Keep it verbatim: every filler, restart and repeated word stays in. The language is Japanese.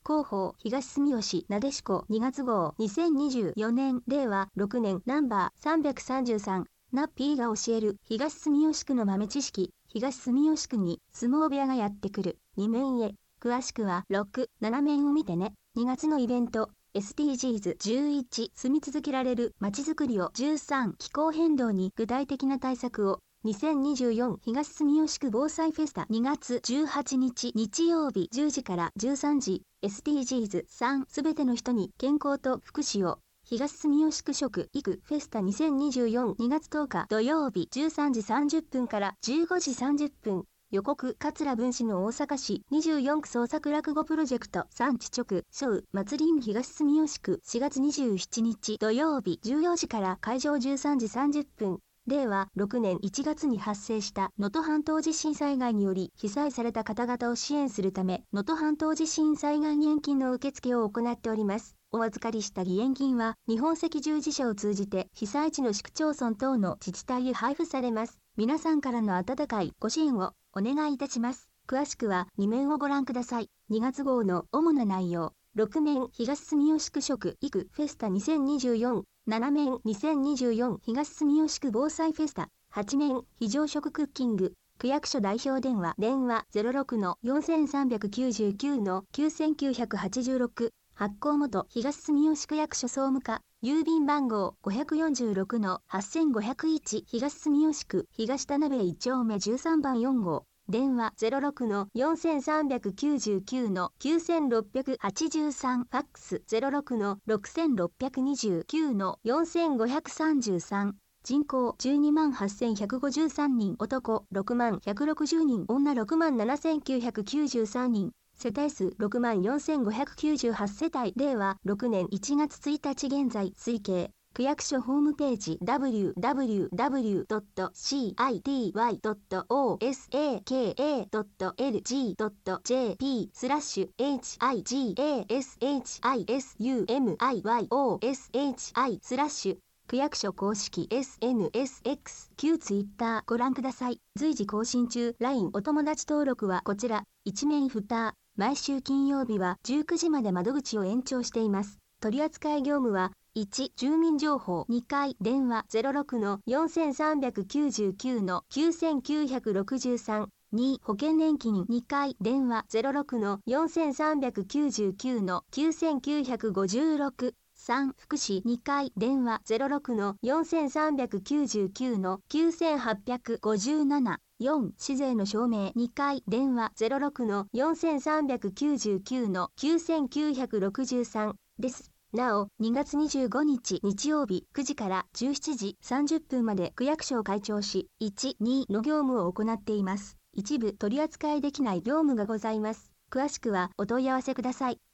広報東住吉なでしこにがつ号にせんにじゅうよねんれいわろくねんナンバーさんびゃくさんじゅうさんナッピーが教える東住吉区の豆知識。東住吉区に相撲部屋がやってくるに面へ。詳しくはろく、なな面を見てね。にがつのイベント エスディージーズじゅういち 住み続けられるまちづくりをじゅうさん気候変動に具体的な対策をにせんにじゅうよん東住吉区防災フェスタにがつじゅうはちにち日曜日じゅうじからじゅうさんじ エスディージーズさん すべての人に健康と福祉を東住吉区食育フェスタにせんにじゅうよん にがつとおか土曜日じゅうさんじさんじゅっぷんからじゅうごじさんじゅっぷん予告桂文氏の大阪市にじゅうよんく創作落語プロジェクト産地直ショウ祭り in 東住吉区しがつにじゅうしちにち土曜日じゅうよじから会場じゅうさんじさんじゅっぷんれいわろくねんいちがつに発生した能登半島地震災害により被災された方々を支援するため能登半島地震災害義援金の受付を行っております。お預かりした義援金は日本赤十字社を通じて被災地の市区町村等の自治体へ配布されます。皆さんからの温かいご支援をお願いいたします。詳しくはに面をご覧ください。にがつ号の主な内容。ろく面東住吉区食育フェスタにせんにじゅうよん。なな面にせんにじゅうよん東住吉区防災フェスタ。はち面非常食クッキング。区役所代表電話電話 ゼロろくのよんさんきゅうきゅうきゅうのきゅうきゅうはちろく発行元東住吉区役所総務課郵便番号 ごよんろくのはちごゼロいち東住吉区東田辺いち丁目じゅうさんばんよん号電話 ゼロろくのよんさんきゅうきゅうのきゅうろくはちさんファックス ゼロろくのろくろくにきゅうのよんごさんさん人口じゅうにまんはっせんひゃくごじゅうさんにん男ろくまんひゃくろくじゅうにん女ろくまんななせんきゅうひゃくきゅうじゅうさんにん世帯数ろくまんよんせんごひゃくきゅうじゅうはち世帯れいわろくねんいちがつついたち現在推計区役所ホームページ ダブリューダブリューダブリュードットシーアイティーワイドットオーエスエーケーエードットエルジードットジェーピースラッシュエイチアイジーエーエスエイチアイエスユーエムアイワイオーエスエイチアイスラッシュ区役所公式 エスエヌエスエックス 旧 Twitter ご覧ください。随時更新中 ライン お友達登録はこちら一面フター毎週金曜日はじゅうくじまで窓口を延長しています。取扱業務はいち住民情報にかい電話 ゼロろくのよんさんきゅうきゅうのきゅうきゅうろくさんに保険年金にかい電話 ゼロろくのよんさんきゅうきゅうのきゅうきゅうごろくさん福祉にかい電話 ゼロろくのよんさんきゅうきゅうのきゅうはっごななよん市税の証明にかい電話 ゼロろくのよんさんきゅうきゅうのきゅうきゅうろくさんです。なお、にがつにじゅうごにち日曜日くじからじゅうしちじさんじゅっぷんまで区役所を開庁し、いち、にの業務を行っています。一部取り扱いできない業務がございます。詳しくはお問い合わせください。